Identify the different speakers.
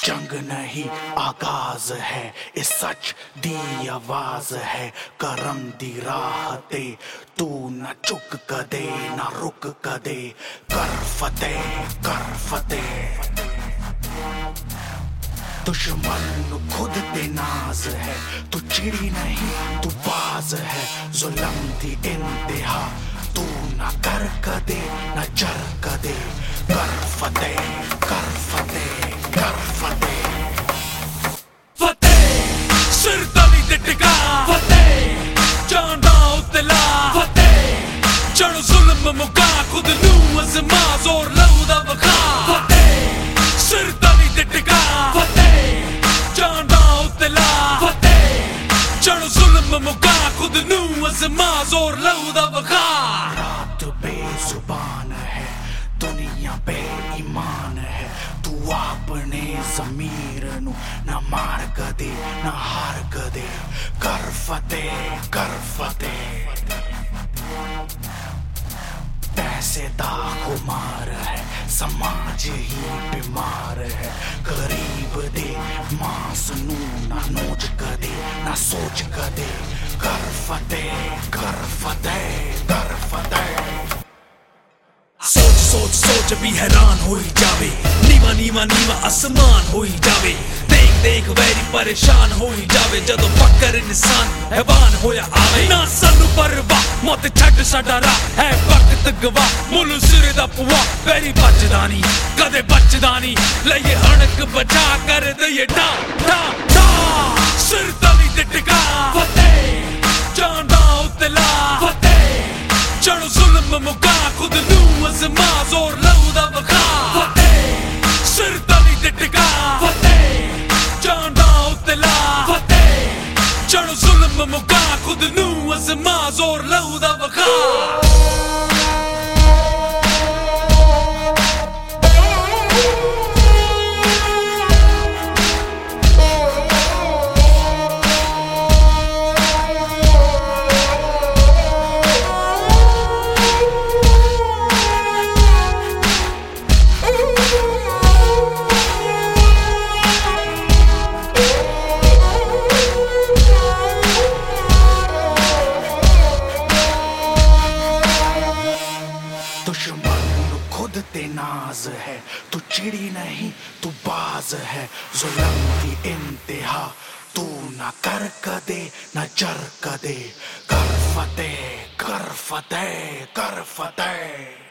Speaker 1: जंग नहीं आगाज है, इस सच दी आवाज है। करम दी राह ते तू न चुक कदे न रुक कदे। कर फतेह दुश्मन खुद ते नाज है, तू चिड़ी नहीं तू बाज है। जुल्म दी इंतहा तू न कर कदे न चर कदे। कर फतेह
Speaker 2: सिर तली ते टिका फतेह, जान उत्ते ला फतेह। चढ़ जुल्म मुका खुद नू अज़मा, जोर लहू दा वखा फतेह। सिर तली ते टिका फतेह, जान उत्ते ला फतेह। चढ़ जुल्म मुका खुद नू अज़मा, जोर लहू दा वखा।
Speaker 1: रात बेजुबान है, दुनिया बेईमान है। तू अपने ज़मीर नू न मार कदे न हार कदे। कर फतेह पैसे दा खुमार है, समाज ही बीमार है। गरीब दे मांस नू ना नोच कदे ना सोच कदे। कर फतेह
Speaker 2: सोच भी हैरान होई जावे, नीवा आसमान होई जावे। देख वैरी परेशान होई जावे, जदों फकर इंसान हैवान होया आवे। ना सानू परवाह मौत छड्ड साडा राह है, वक्त गवाह मुल्ल सिरे दा पुआ। वैरी बचदा नी कदे बचदा नी, लइए अणक बचा कर दइए ढा ढा ढा। सिर तली ते टिका फतेह, जान उत्ते ला फतेह। चढ़ जुल्म मुका खुद नू अज़मा, जोर लहू दा वखा फतेह। सिर तली ते टिका फतेह, जान उत्ते ला फतेह। चढ़ जुल्म मुका खुद नू अज़मा, जोर लहू दा वखा।
Speaker 1: दुश्मन खुद ते नाज है, तू चिड़ी नहीं तू बाज है। जुल्म की इंतहा तू न कर कदे न चर कदे। कर फतेह